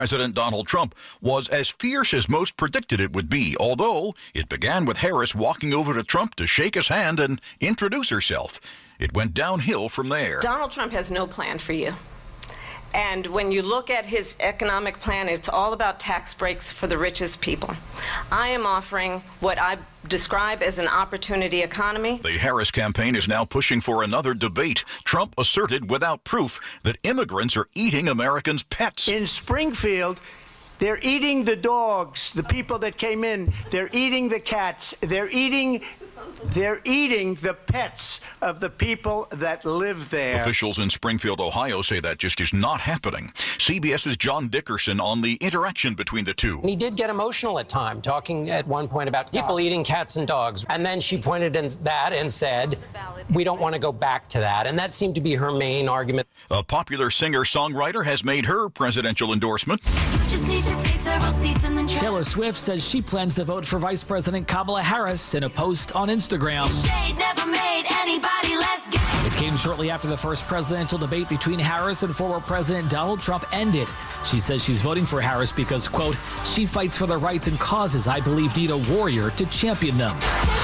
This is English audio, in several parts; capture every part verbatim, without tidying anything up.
President Donald Trump was as fierce as most predicted it would be, although it began with Harris walking over to Trump to shake his hand and introduce herself. It went downhill from there. Donald Trump has no plan for you. And when you look at his economic plan, it's all about tax breaks for the richest people. I am offering what I describe as an opportunity economy. The Harris campaign is now pushing for another debate. Trump asserted without proof that immigrants are eating Americans' pets. In Springfield, they're eating the dogs, the people that came in. They're eating the cats. They're eating... They're eating the pets of the people that live there. Officials in Springfield, Ohio say that just is not happening. CBS's John Dickerson on the interaction between the two. He did get emotional at times, talking at one point about people eating cats and dogs. And then she pointed at that and said, we don't want to go back to that. And that seemed to be her main argument. A popular singer-songwriter has made her presidential endorsement. Just need to take several seats and then try- Taylor Swift says she plans to vote for Vice President Kamala Harris in a post on Instagram. Shade never made anybody less gay. It came shortly after the first presidential debate between Harris and former President Donald Trump ended. She says she's voting for Harris because, quote, she fights for the rights and causes I believe need a warrior to champion them.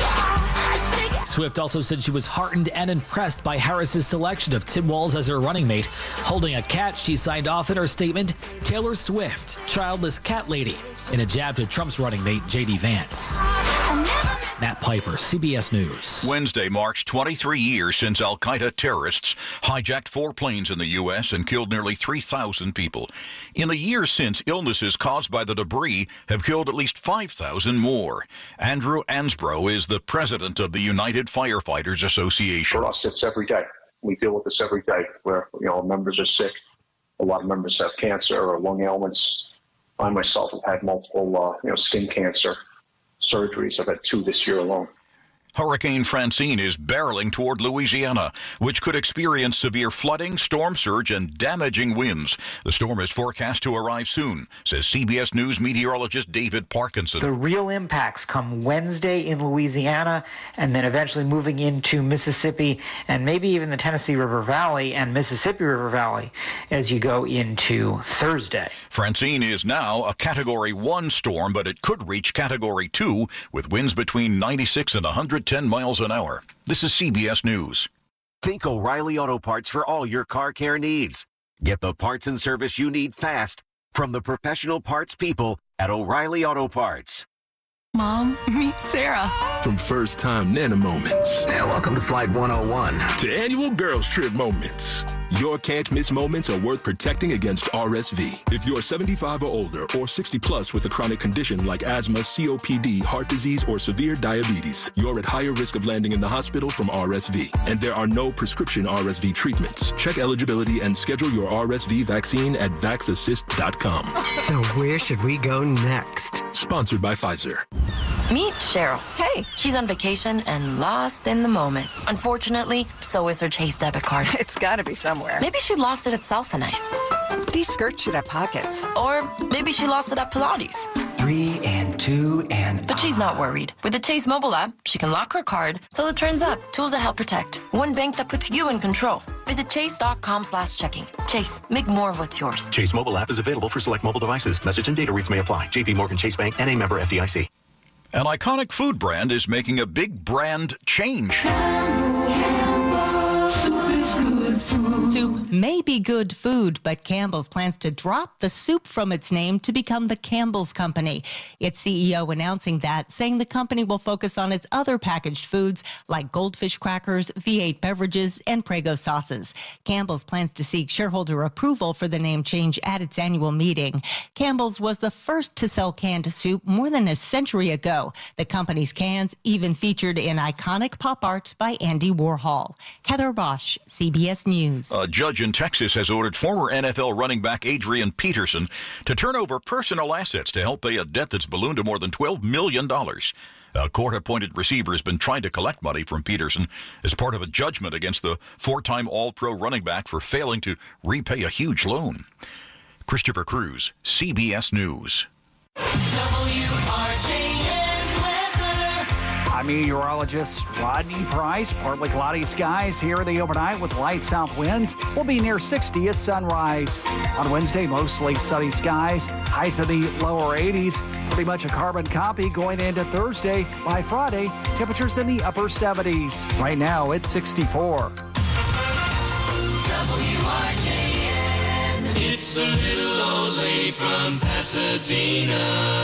Swift also said she was heartened and impressed by Harris's selection of Tim Walz as her running mate. Holding a cat, she signed off in her statement, Taylor Swift, childless cat lady, in a jab to Trump's running mate, J D Vance. Matt Piper, C B S News. Wednesday marks twenty-three years since al-Qaeda terrorists hijacked four planes in the U S and killed nearly three thousand people. In the years since, illnesses caused by the debris have killed at least five thousand more. Andrew Ansbro is the president of the United Firefighters Association. For us, it's every day. We deal with this every day where, you know, members are sick. A lot of members have cancer or lung ailments. I myself have had multiple, uh, you know, skin cancer surgeries. I've had two this year alone. Hurricane Francine is barreling toward Louisiana, which could experience severe flooding, storm surge, and damaging winds. The storm is forecast to arrive soon, says C B S News meteorologist David Parkinson. The real impacts come Wednesday in Louisiana and then eventually moving into Mississippi and maybe even the Tennessee River Valley and Mississippi River Valley as you go into Thursday. Francine is now a Category one storm, but it could reach Category two with winds between ninety-six and one hundred ten miles an hour. This is C B S News. Think O'Reilly Auto Parts for all your car care needs. Get the parts and service you need fast from the professional parts people at O'Reilly Auto Parts. Mom, meet Sarah. From first-time Nana moments. Yeah, welcome to Flight one oh one. To annual girls trip moments. Your can't-miss moments are worth protecting against R S V. If you're seventy-five or older or sixty plus with a chronic condition like asthma, C O P D, heart disease, or severe diabetes, you're at higher risk of landing in the hospital from R S V. And there are no prescription R S V treatments. Check eligibility and schedule your R S V vaccine at vax assist dot com. So where should we go next? Sponsored by Pfizer. Meet Cheryl. Hey. She's on vacation and lost in the moment. Unfortunately, so is her Chase debit card. It's gotta be somewhere. Maybe she lost it at salsa night. These skirts should have pockets. Or maybe she lost it at Pilates. Three and two and... But she's not worried. With the Chase mobile app, she can lock her card till it turns up. Tools that help protect. One bank that puts you in control. Visit chase.com slash checking. Chase, make more of what's yours. Chase mobile app is available for select mobile devices. Message and data rates may apply. J P Morgan Chase Bank, N A member F D I C. An iconic food brand is making a big brand change. Soup may be good food, but Campbell's plans to drop the soup from its name to become the Campbell's Company. Its C E O announcing that, saying the company will focus on its other packaged foods like Goldfish crackers, V eight beverages, and Prego sauces. Campbell's plans to seek shareholder approval for the name change at its annual meeting. Campbell's was the first to sell canned soup more than a century ago. The company's cans even featured in iconic pop art by Andy Warhol. Heather Bosch, C B S News. A judge in Texas has ordered former N F L running back Adrian Peterson to turn over personal assets to help pay a debt that's ballooned to more than twelve million dollars. A court-appointed receiver has been trying to collect money from Peterson as part of a judgment against the four-time All-Pro running back for failing to repay a huge loan. Christopher Cruz, C B S News. W R J N weather. I'm meteorologist Rodney Price. Partly cloudy skies here in the overnight with light south winds. Will be near sixty at sunrise. On Wednesday, mostly sunny skies. Highs in the lower eighties. Pretty much a carbon copy going into Thursday. By Friday, temperatures in the upper seventies. Right now, it's sixty-four. W R J N. It's the little old lady from Pasadena.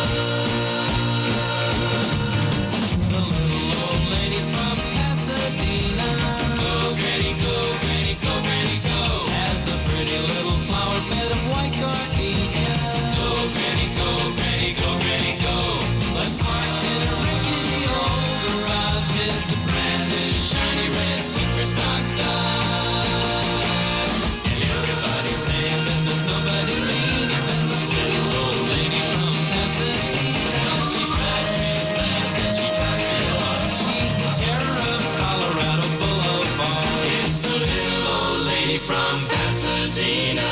The little old lady from Pasadena. Go, granny, go, granny, go, granny, go. Has a pretty little flower bed of white gardenia. Go, granny, go, granny, go, granny, go. But parked in a rickety old garage is a brand new shiny red super stock Dodge. And everybody's saying that there's nobody meaner than the little old lady from Pasadena. She drives real fast and she drives real hard. She's the terror of Colorado Boulevard. It's the little old lady from Pasadena.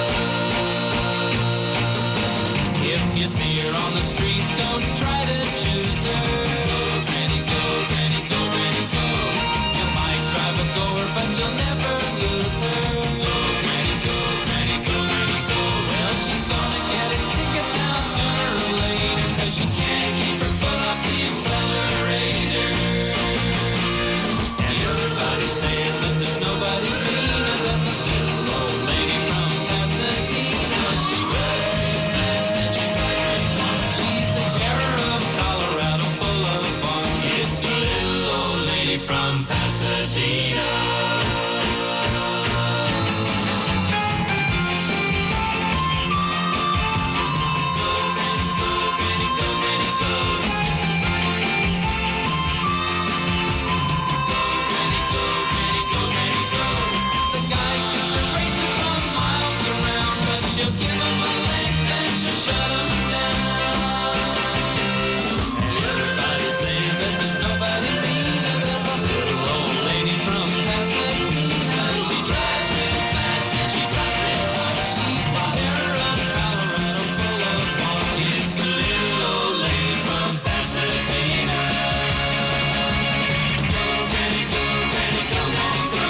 If you see her on the street, don't try to choose her. Go, granny, go, granny, go, granny, go. You might drive a goer, but you'll never lose her. Go, granny, go, granny, go, granny, go. Well, she's gonna get a ticket now sooner or later, 'cause you can't keep her foot off the accelerator. And everybody's saying that there's nobody meaner than the little old lady from Pasadena. She drives real fast and she drives real hard. She's the terror of Colorado Boulevard. It's the little old lady from Pasadena. The guys got the racer from miles around, but she'll give them a length and she'll shut them down. And everybody's saying that there's nobody meaner than the little old lady from Pasadena. She drives real fast and she drives real hard. She's the terror of Colorado Boulevard. It's the little old lady from Pasadena. Go, granny, go, granny, go, granny, go.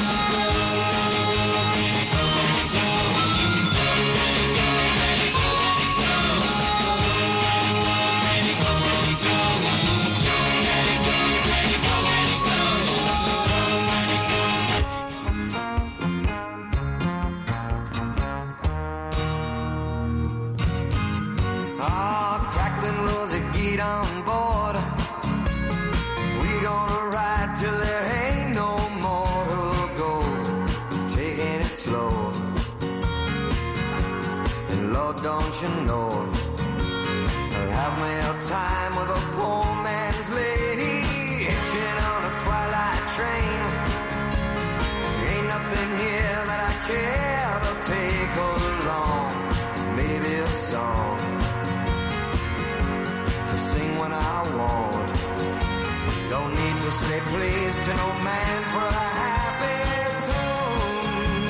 Ah, crackling Rosie, get on board. We gonna ride till there ain't no more who'll go. Taking it slow. And Lord, don't you know, I'll have me a time with a poor man's lady, hitching on a twilight train. Ain't nothing here that I care to take along. Maybe a song to sing when I want. Don't need to say please to no man for a happy tune.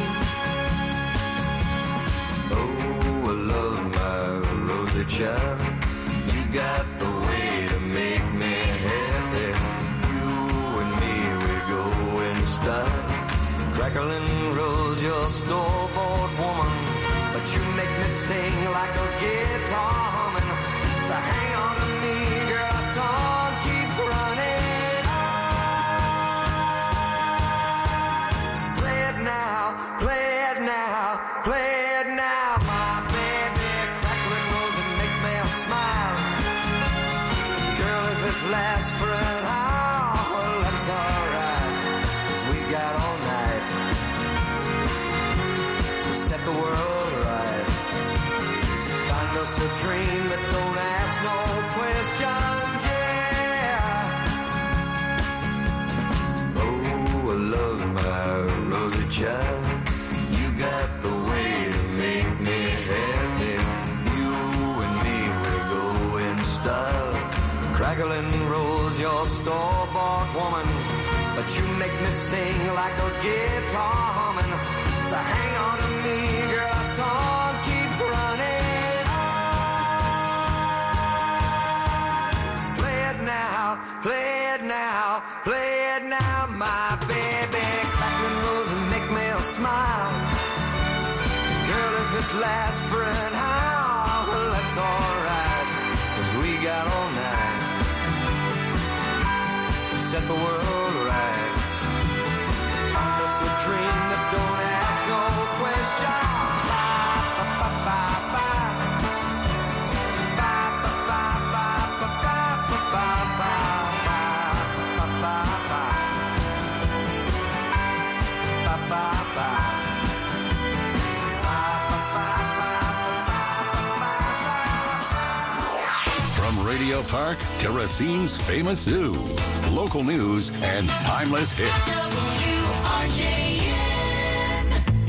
Oh, I love my Rosie child. You got the way to make me happy. You and me, we go in style. Crackling Rose, you're store-bought woman, but you make me sing like a guitar humming. So hang on to me, girl, our song keeps running on. Play it now, play it now, play it now, my baby. Crackling Rose and make me smile. Girl, if it lasts for an hour, well, that's alright, 'cause we got all night to set the world right. Find us a dream that don't ask no questions, yeah. Oh, I love my Rosie child. You got the way to make me happy. You and me, we go in style. Crackling Rose, you're store-bought woman, but you make me sing like a guitar humming. So hang on to me, girl, our song keeps running on. Play it now, play it now, play it now, my baby. Crack the nose and make me smile. Girl, if it lasts for an hour, well, that's alright, 'cause we got all night to set the world right. Find us a dream that don't ask no question. Radio Park to Racine's famous zoo. Local news and timeless hits. W R J N.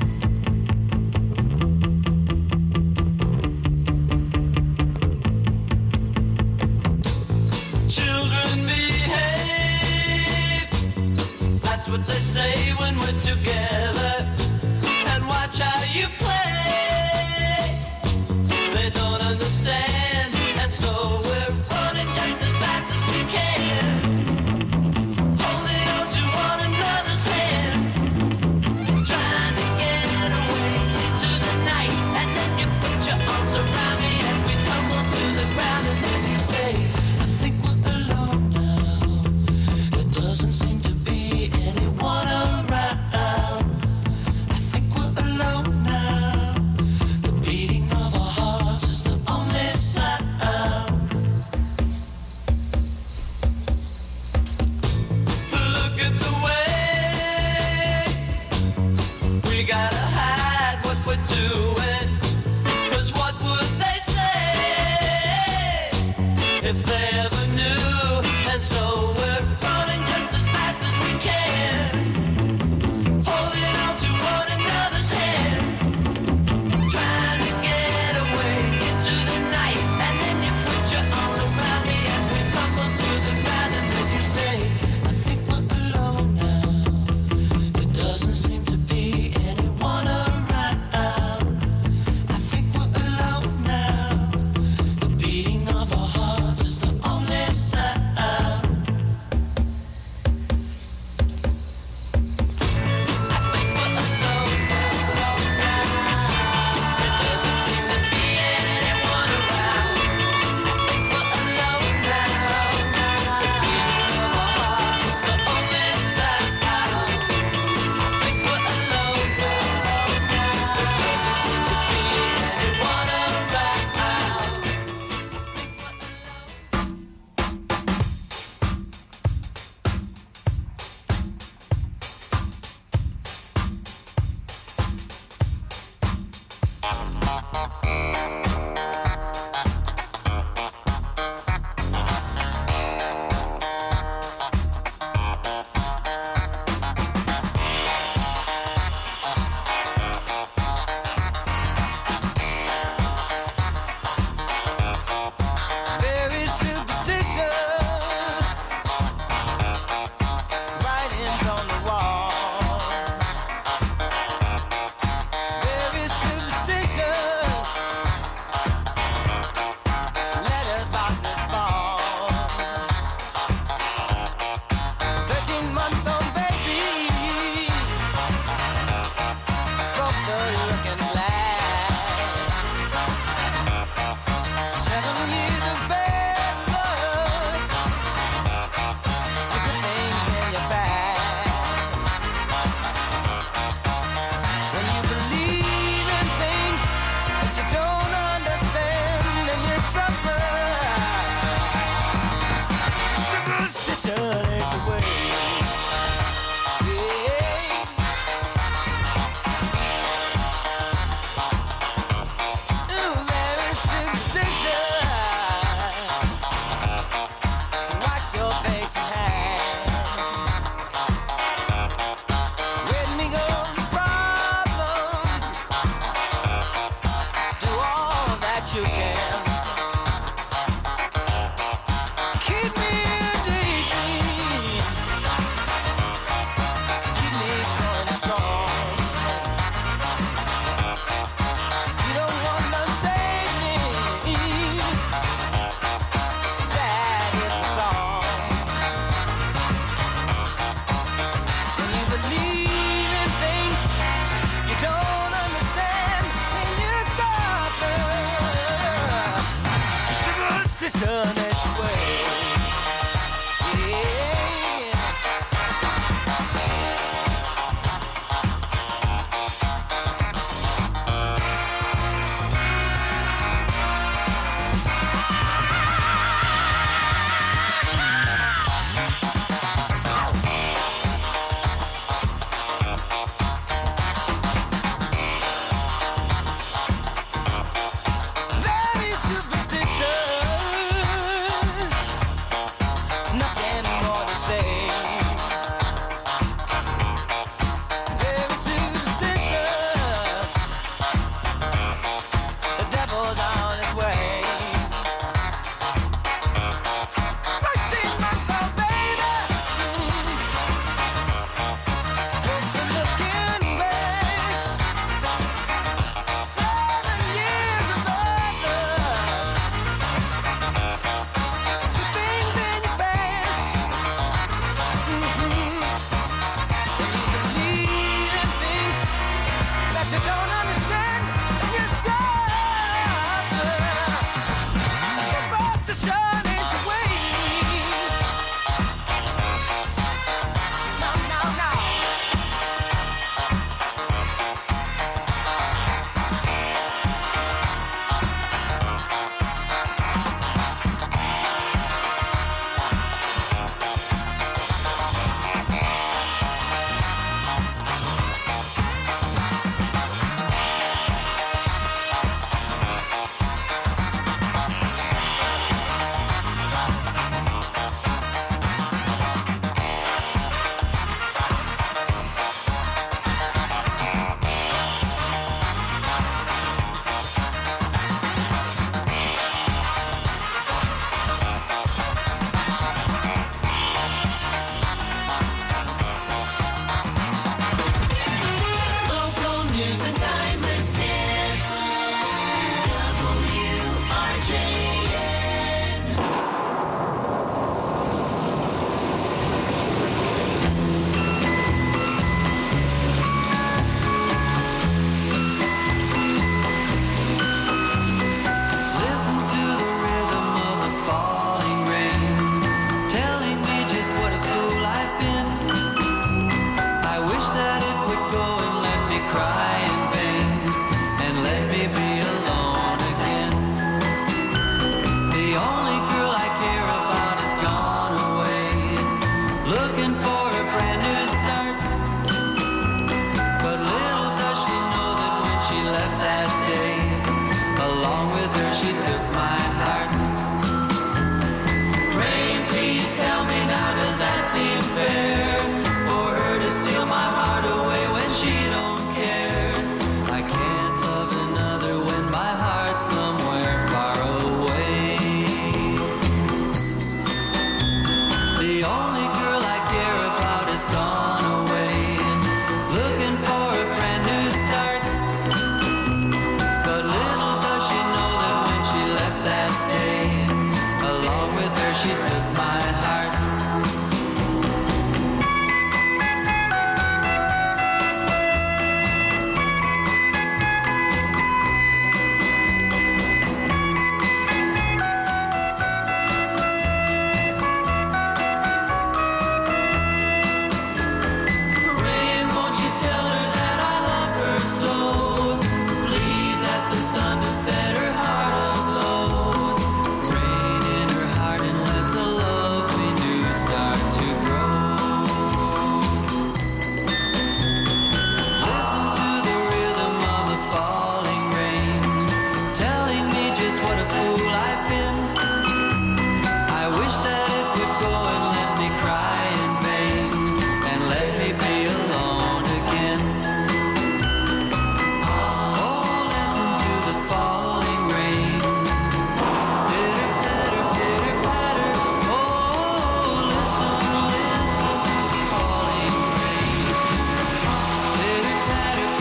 Children behave. That's what they say when we're together. And watch how you play. They don't understand. And so we're running just as fast as we can, holding on to one another's hand, trying to get away into the night. And then you put your arms around me as we tumble to the ground. And then you say, I think we're alone now. There doesn't seem to be anyone around. I think we're alone now. The beating of our hearts is the only sign. Gotta hide what we're doing, 'cause what would they say if they ever knew? And so we're running just as fast as we can, holding on to one another's hand, trying to get away into the night. And then you put your arms around me as we tumble through the ground. And then you say, I think we're alone now. There doesn't seem to be anyone around. I think we're alone now. The beating of our hearts is the only sound. I think we're alone now. There doesn't seem to be anyone around. I think we're alone now. The beating of our hearts is the only sound. I think we're alone now. There doesn't seem to be anyone around. Very superstitious, writings on the wall. Very superstitious, letters about to fall. Thirteen-month-old baby broke the looking glass. Seven years of bad luck, good things in your past. When you believe in things that you don't understand, and you suffer. Superstition ain't the way. Yeah. Ooh, very superstitious. Wash your face and hands. When we go to problems, do all that you can. Keep me daydreaming. Keep me going strong. You don't want to save me. Sad is the song. superstition its way. Yeah. Very superstitious, nothing more to say. Very superstitious, the devil's on his way. Thirteen month old baby, mm, with the look in face. Seven years of bad luck, the things in your face. Mm-hmm. When you believe in things that you don't understand, then you suffer. Superstition ain't the way. No, no, no. Local news and timeless hits. W R J N. Listen to the rhythm of the falling rain, telling me just what a fool I've been. I wish that it would go and let me cry in vain, and let me be alone again. The only girl I care about has gone away, looking for a brand new start. But little does she know that when she left that day, along with her she took my heart. Rain, please tell me now, does that seem fair? For her to steal my heart away when she don't care. I can't love another when my heart's somewhere far away. The only girl I care about has gone away, looking for a brand new start. But little does she know that when she left that day, along with her she took my heart. Rain, won't you tell her that I love her so? Please ask the sun to set her heart aglow. Rain in her heart and let the love we knew start to grow. Listen to the rhythm of the falling rain, telling me just what a fool I've been. I wish that it would go and let me cry in vain, and let me be alone again. Oh, listen to the falling rain. Pitter patter, pitter patter. Oh, listen, listen to the falling rain. Pitter patter.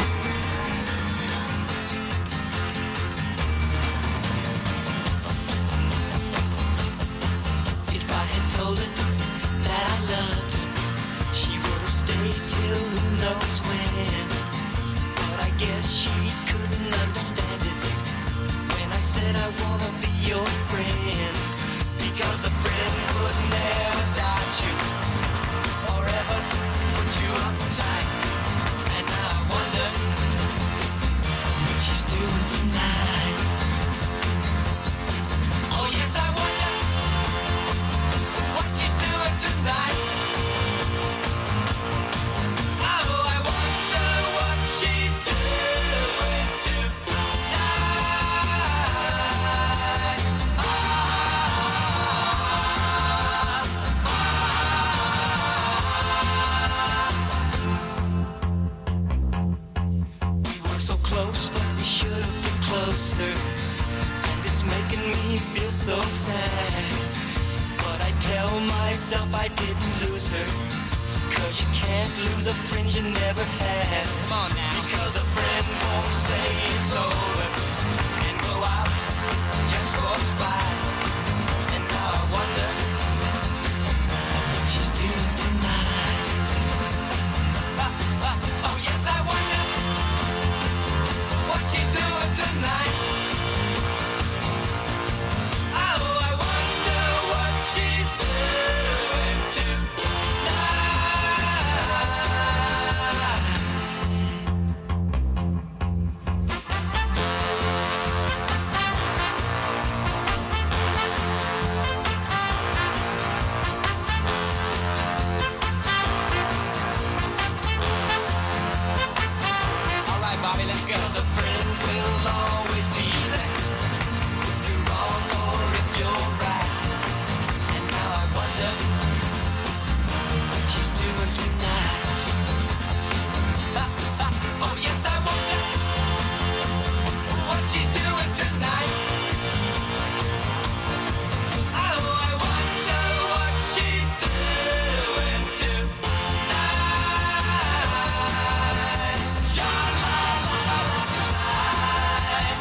me feel so sad. But I tell myself I didn't lose her. Cause you can't lose a friend you never had. Come on now. Because a friend won't say it's over and go out just for a spite. And now I wonder what she's doing tonight. Ah, ah, oh yes, I wonder what she's doing tonight. Oh, I wonder what she's doing tonight. All right, Bobby, let's go. 'Cause a friend will always be there. If you're wrong or if you're right. And now I wonder what she's doing tonight. Ah, ah, oh yes, I wonder what she's doing tonight. Oh, I wonder what she's doing tonight. Sha-la-la-la-la-la-la.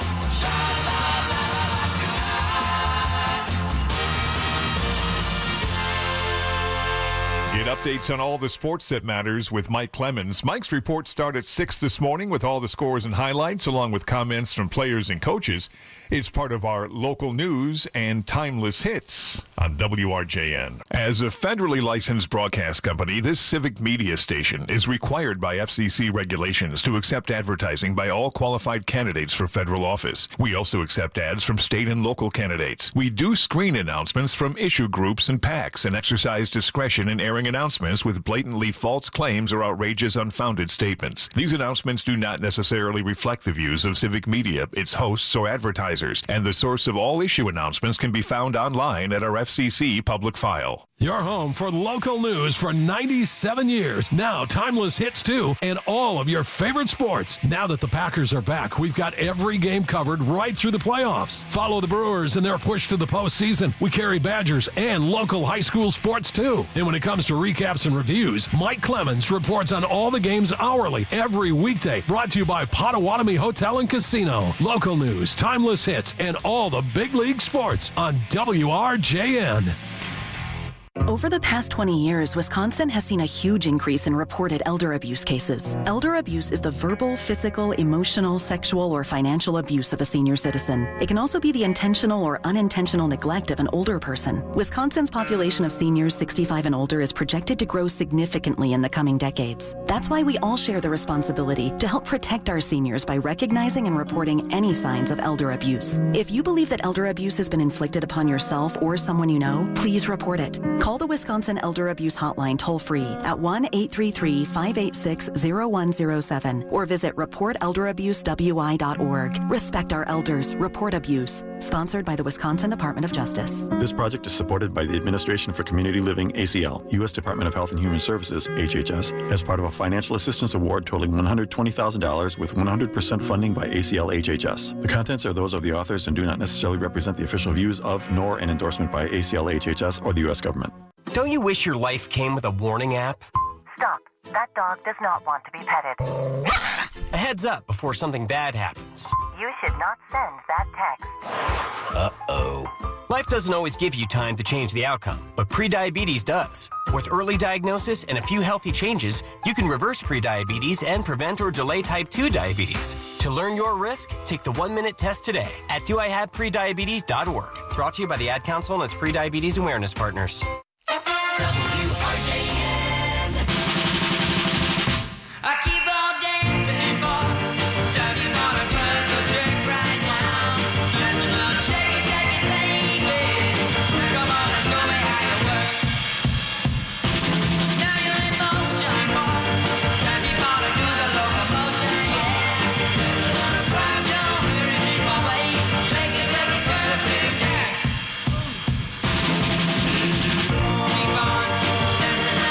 Sha-la-la-la-la-la. Get updates on all the sports that matters with Mike Clemens. Mike's reports start at six this morning with all the scores and highlights, along with comments from players and coaches. It's part of our local news and timeless hits on W R J N. As a federally licensed broadcast company, this civic media station is required by F C C regulations to accept advertising by all qualified candidates for federal office. We also accept ads from state and local candidates. We do screen announcements from issue groups and PACs and exercise discretion in airing announcements with blatantly false claims or outrageous unfounded statements. These announcements do not necessarily reflect the views of civic media, its hosts, or advertisers, and the source of all issue announcements can be found online at our F C C public file. Your home for local news for ninety-seven years. Now timeless hits too, and all of your favorite sports. Now that the Packers are back, we've got every game covered right through the playoffs. Follow the Brewers in their push to the postseason. We carry Badgers and local high school sports too. And when it comes to recaps and reviews, Mike Clemens reports on all the games hourly every weekday. Brought to you by Potawatomi Hotel and Casino. Local news, timeless hits, and all the big league sports on W R J N. Over the past twenty years, Wisconsin has seen a huge increase in reported elder abuse cases. Elder abuse is the verbal, physical, emotional, sexual, or financial abuse of a senior citizen. It can also be the intentional or unintentional neglect of an older person. Wisconsin's population of seniors sixty-five and older is projected to grow significantly in the coming decades. That's why we all share the responsibility to help protect our seniors by recognizing and reporting any signs of elder abuse. If you believe that elder abuse has been inflicted upon yourself or someone you know, please report it. Call the Wisconsin Elder Abuse Hotline toll-free at one eight three three, five eight six, zero one zero seven or visit report elder abuse w i dot org. Respect our elders. Report abuse. Sponsored by the Wisconsin Department of Justice. This project is supported by the Administration for Community Living, A C L, U S Department of Health and Human Services, H H S, as part of a financial assistance award totaling one hundred twenty thousand dollars with one hundred percent funding by A C L H H S. The contents are those of the authors and do not necessarily represent the official views of, nor an endorsement by A C L H H S or the U S government. Don't you wish your life came with a warning app? Stop. That dog does not want to be petted. A heads up before something bad happens. You should not send that text. Uh-oh. Life doesn't always give you time to change the outcome, but prediabetes does. With early diagnosis and a few healthy changes, you can reverse prediabetes and prevent or delay type two diabetes. To learn your risk, take the one-minute test today at do I have prediabetes dot org. Brought to you by the Ad Council and its prediabetes awareness partners. W R J N. I keep on dancing for time you wanna burn the drink right now. Shake it, shake it, baby. Come on and show me how you work. Now you're in motion, time you wanna do the locomotion, yeah. Round your very big way. Shake it, shake it, turn the big dance. Keep on dancing.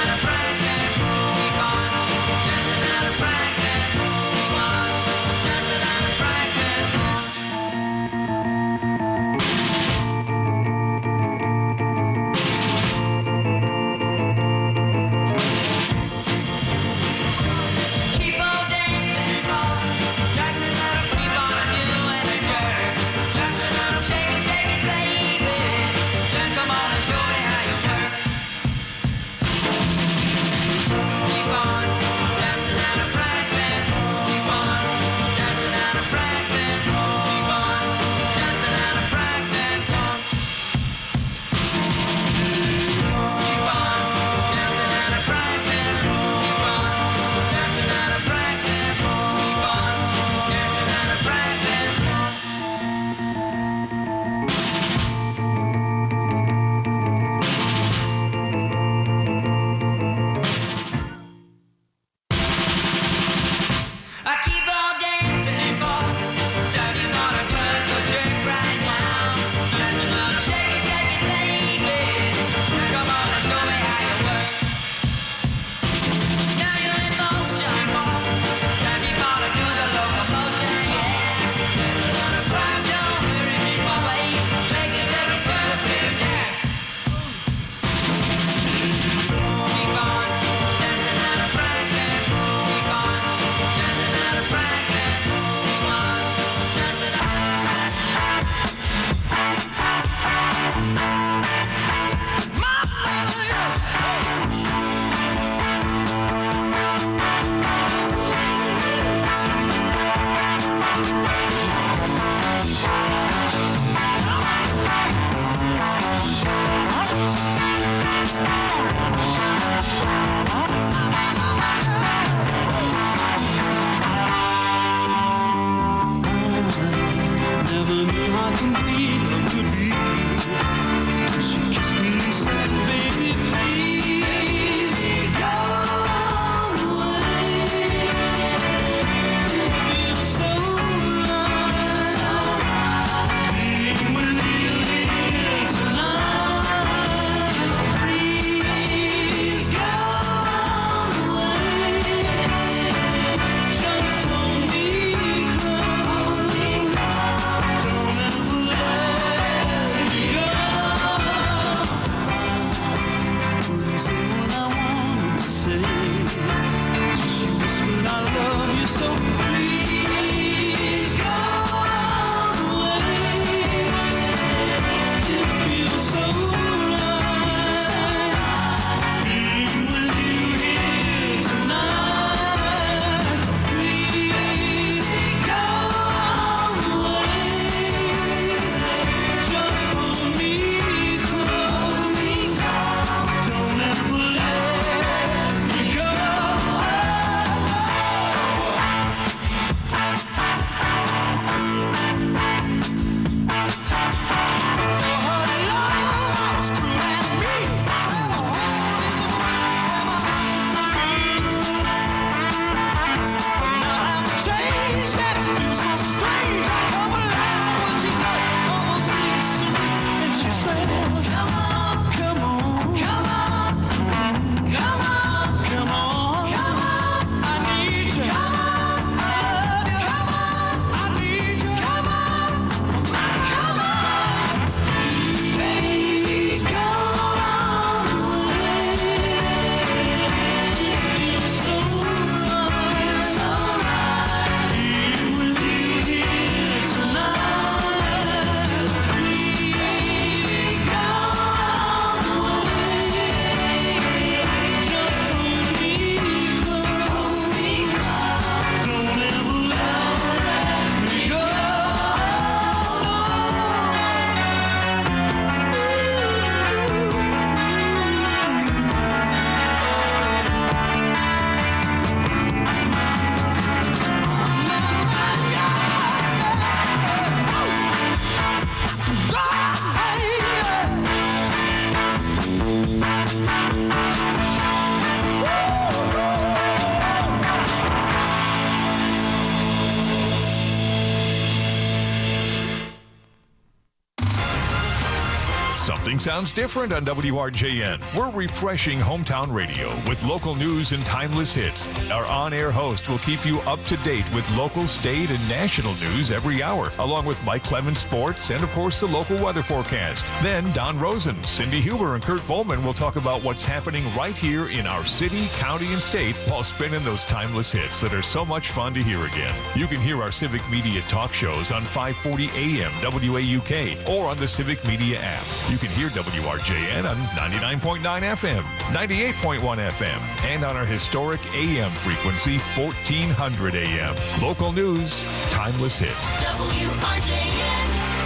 Something sounds different on W R J N. We're refreshing hometown radio with local news and timeless hits. Our on-air host will keep you up to date with local, state, and national news every hour, along with Mike Clemens Sports and, of course, the local weather forecast. Then Don Rosen, Cindy Huber, and Kurt Volman will talk about what's happening right here in our city, county, and state while spinning those timeless hits that are so much fun to hear again. You can hear our Civic Media talk shows on five forty A M W A U K or on the Civic Media app. You can hear W R J N on ninety-nine point nine F M, ninety-eight point one F M, and on our historic A M frequency, fourteen hundred A M. Local news, timeless hits. W R J N.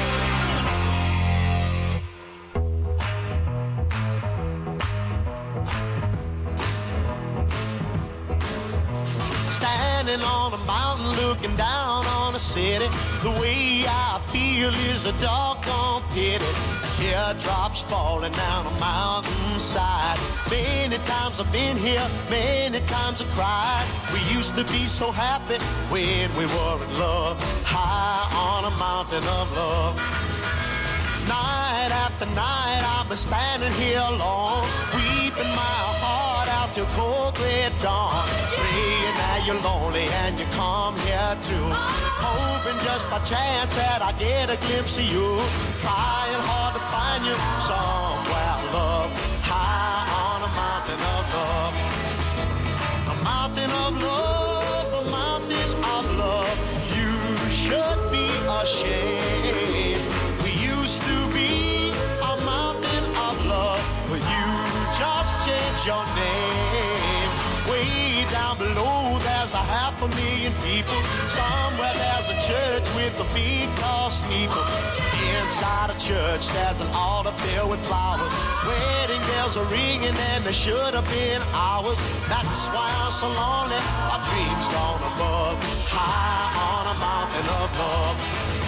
Standing on a mountain looking down on a city, the way I feel is a doggone pity. Teardrops falling down a mountainside. Many times I've been here, many times I cried. We used to be so happy when we were in love, high on a mountain of love. Night after night I've been standing here alone, weeping my heart out till cold red dawn. Praying that you're lonely and you come here too, hoping just by chance that I get a glimpse of you. Trying hard to find you somewhere, love, high on a mountain of love. A mountain of love, a mountain of love. You should be ashamed. We used to be a mountain of love, but you just changed your name. Way down below there's a half a million people. Somewhere there's a church with a big tall steeple. Inside a church there's an altar filled with flowers. Wedding bells are ringing and they should have been ours. That's why I'm so lonely, our dreams gone above, high on a mountain of love.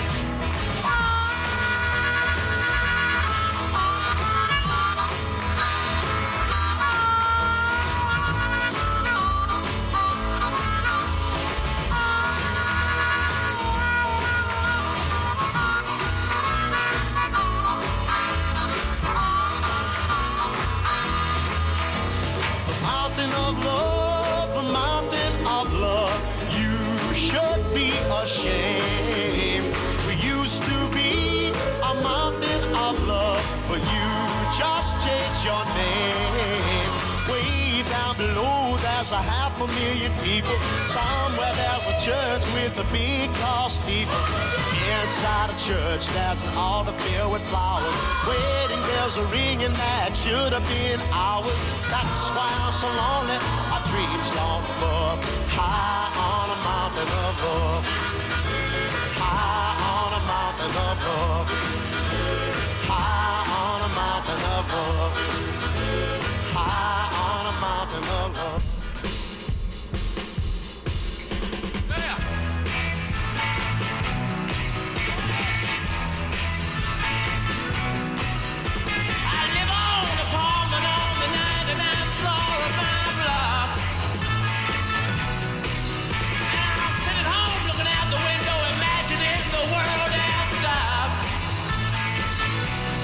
Of love, a mountain of love. You should be ashamed. We used to be a mountain of love, but you just changed your name. Way down below there's a half a million people. Somewhere there's a church with a big tall steeple. Inside a church there's an altar filled with flowers. Wedding bells are ringing that should have been ours. That's why I'm so lonely, our dreams gone above, high on a mountain of love. High on a mountain of love. High on a mountain of love. High on a mountain of love.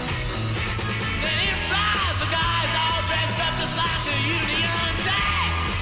Then in flies the guys all dressed up just like the Union Jack.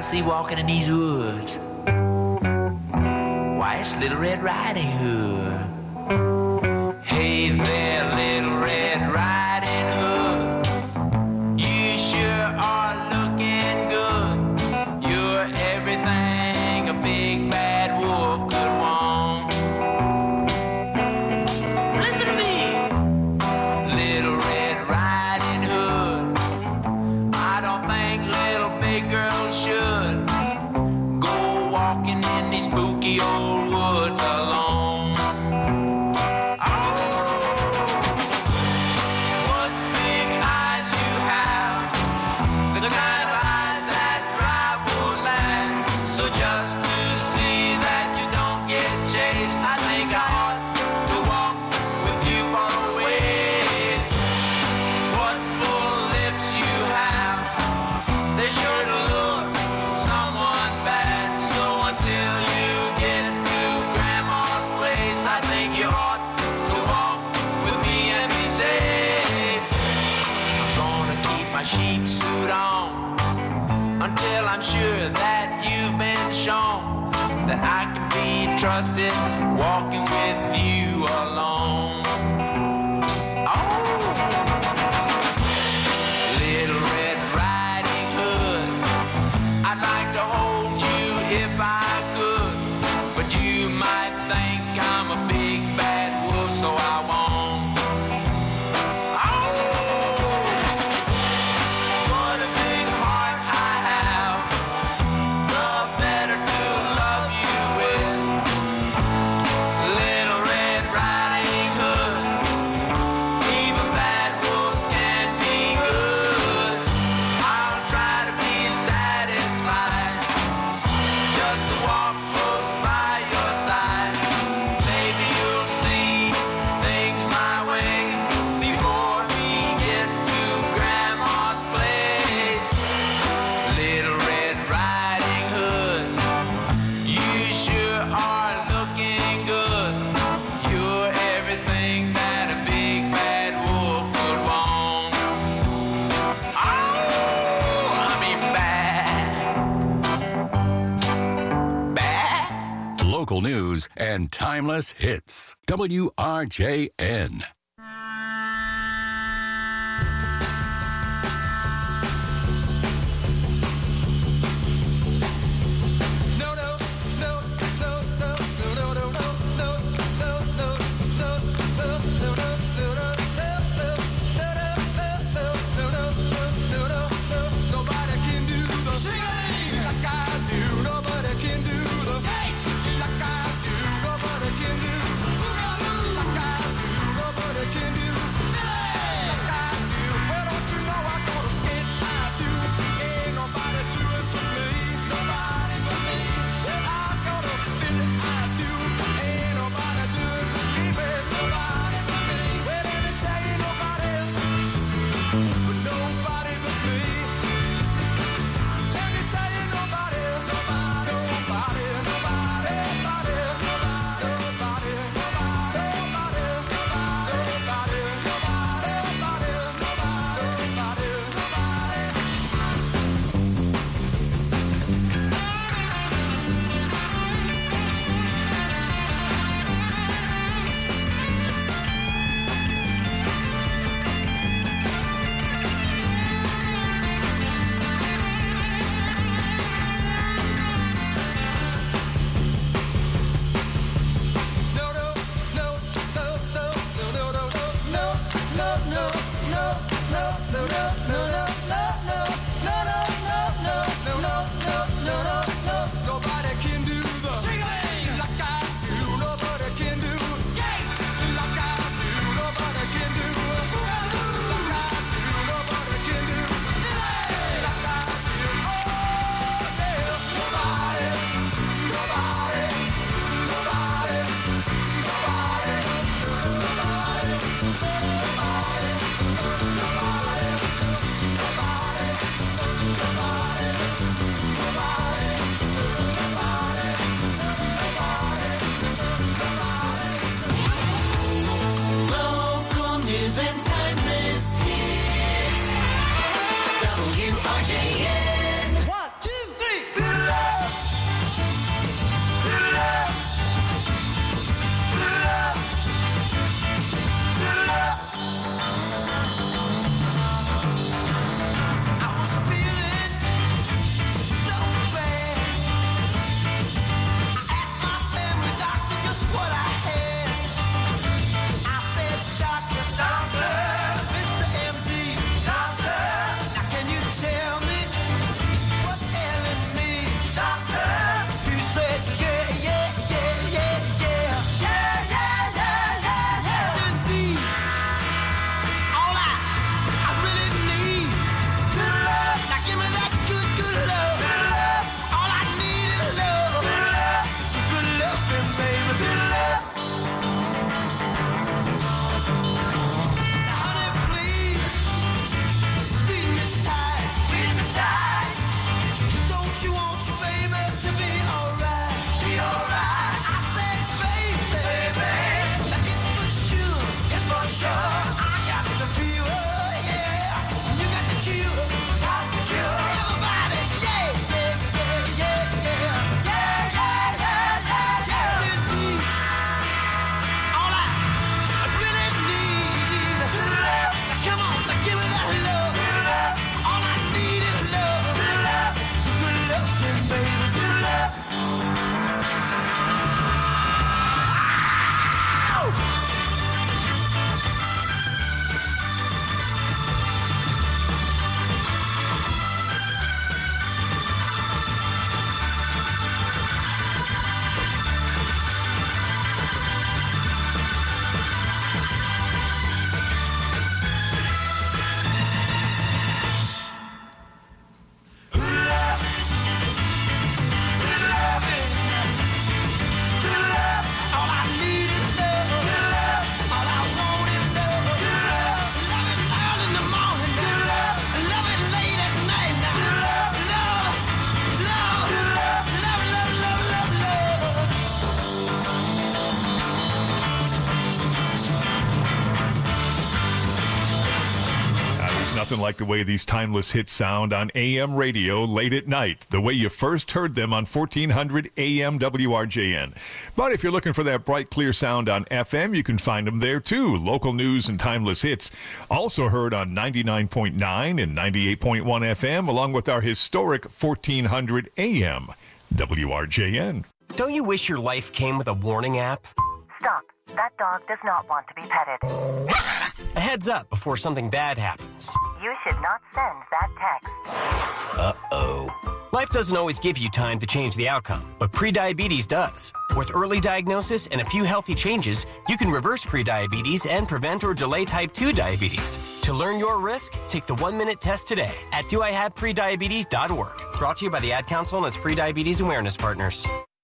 see walking in these woods? Why, it's Little Red Riding Hood. Hey there, Little Red Riding Hood. You sure are looking good. You're everything a big bad wolf could want. Listen to me, Little Red Riding Hood. I don't think little big girls should go walking in these spooky old woods alone. What big eyes you have, the kind of eyes that drive wolves mad. So just to see that you don't get chased, I think I ought to walk with you for a ways. What full lips you have, they sure to lure someone bad. So until you get to Grandma's place, I think you ought to walk with me and be safe. I'm gonna keep my sheep suit on until I'm sure that you've been shown that I can be trusted walking with you alone. Oh, Little Red Riding Hood, I'd like to hold you if I could, but you might think I'm a big bad wolf, so I won't. Oh, what a big heart I have, the better to love you with. Little Red Riding Hood, even bad wolves can be good. I'll try to be satisfied just to walk close by your side. Maybe you'll see things my way before we get to Grandma's place. Little Red Riding Hood, you sure are looking good. You're everything that a big bad wolf could want. Oh, I mean bad. Bad. Local news and timeless hits. W R J N. Nobody can do the sing like I do. Nobody can do the skate like I do. Nobody can do like I do. Nobody nothing like the way these timeless hits sound on A M radio late at night, the way you first heard them on fourteen hundred A M W R J N. But if you're looking for that bright, clear sound on F M, you can find them there too. Local news and timeless hits. Also heard on ninety-nine point nine and ninety-eight point one F M, along with our historic fourteen hundred A M W R J N. Don't you wish your life came with a warning app? Stop. That dog does not want to be petted. A heads up before something bad happens. You should not send that text. Uh-oh. Life doesn't always give you time to change the outcome, but prediabetes does. With early diagnosis and a few healthy changes, you can reverse prediabetes and prevent or delay type two diabetes. To learn your risk, take the one-minute test today at do I have prediabetes dot org. Brought to you by the Ad Council and its Prediabetes Awareness Partners.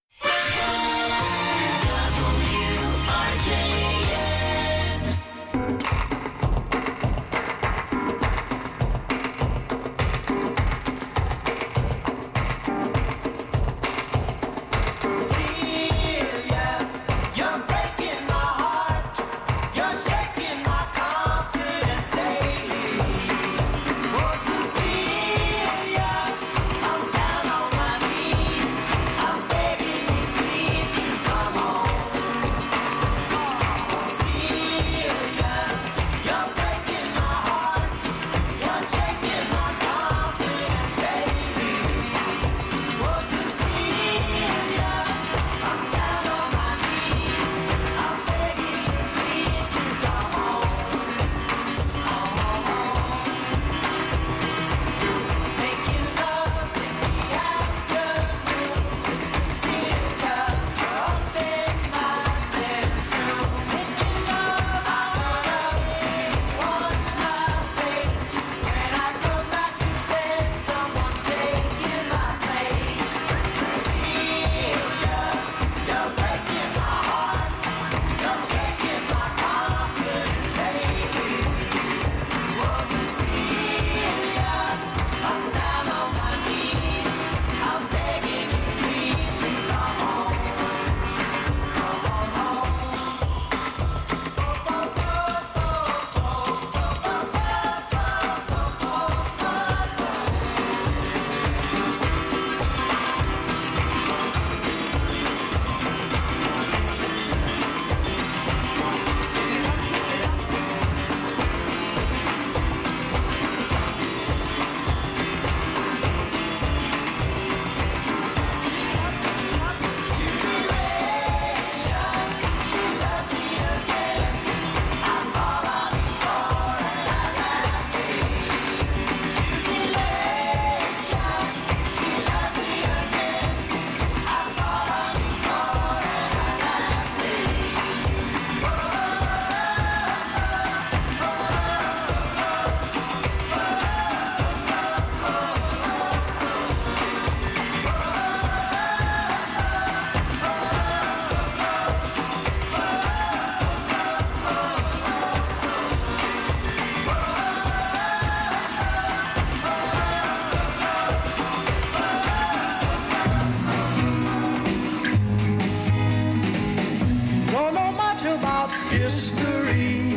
History,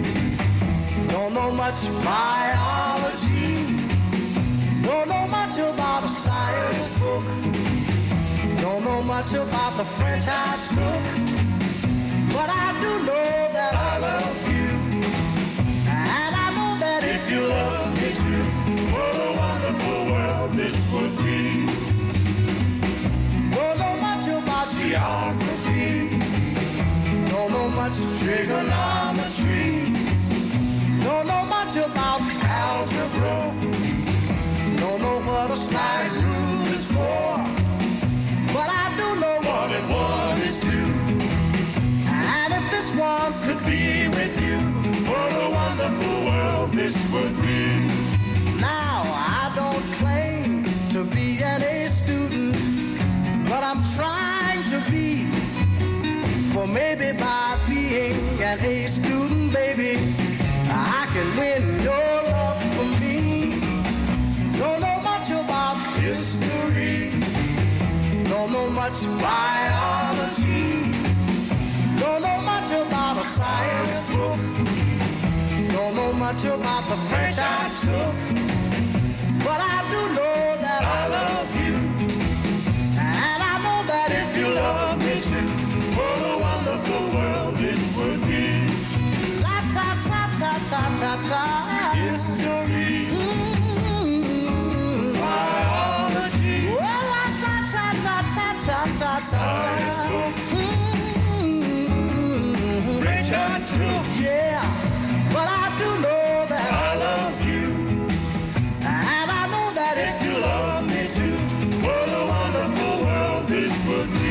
don't know much biology, don't know much about a science book, don't know much about the French I took, but I do know that I love you, and I know that if you love me too, what a wonderful world this would be. Don't know much about geography, don't know much trigonometry, don't know much about algebra, don't know what a slide rule is for, but I do know one and one is two. And if this one could be with you, what a wonderful world this would be. Now I don't claim to be an A student, but I'm trying to be. For maybe by being an A student, baby, I can win your love for me. Don't know much about history, don't know much biology, don't know much about a science book, don't know much much about the French I took, but I do know that I love you. And I know that if you love me too, what a wonderful world this would be. La ta ta ta ta ta ta. It's your mm-hmm. Biology. Well, la ta ta ta ta ta ta ta. Mm-hmm. French I took. Yeah, but I do know that I love you. And I know that if you love me too, what a wonderful world this would be.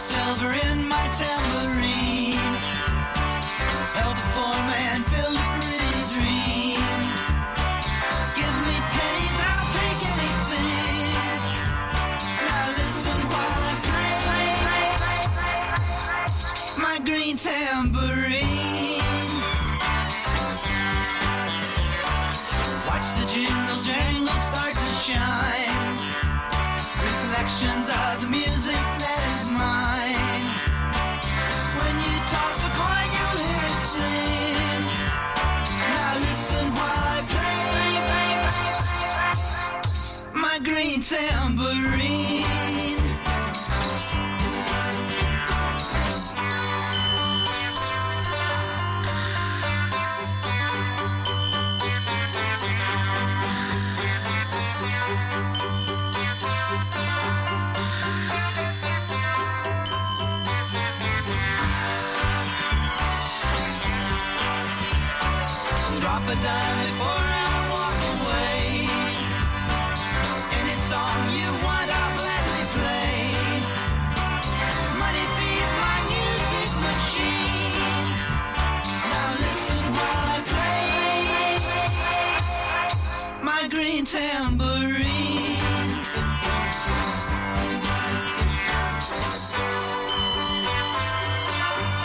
silver in my tambourine. Help a poor man build a pretty dream. Give me pennies, I'll take anything. Now listen while I play my green tambourine. Watch the jingle jangle start to shine. Reflections of the music that is mine. When you toss a coin, you'll hear it sing. Now listen while I play my green tambourine. Drop a dime before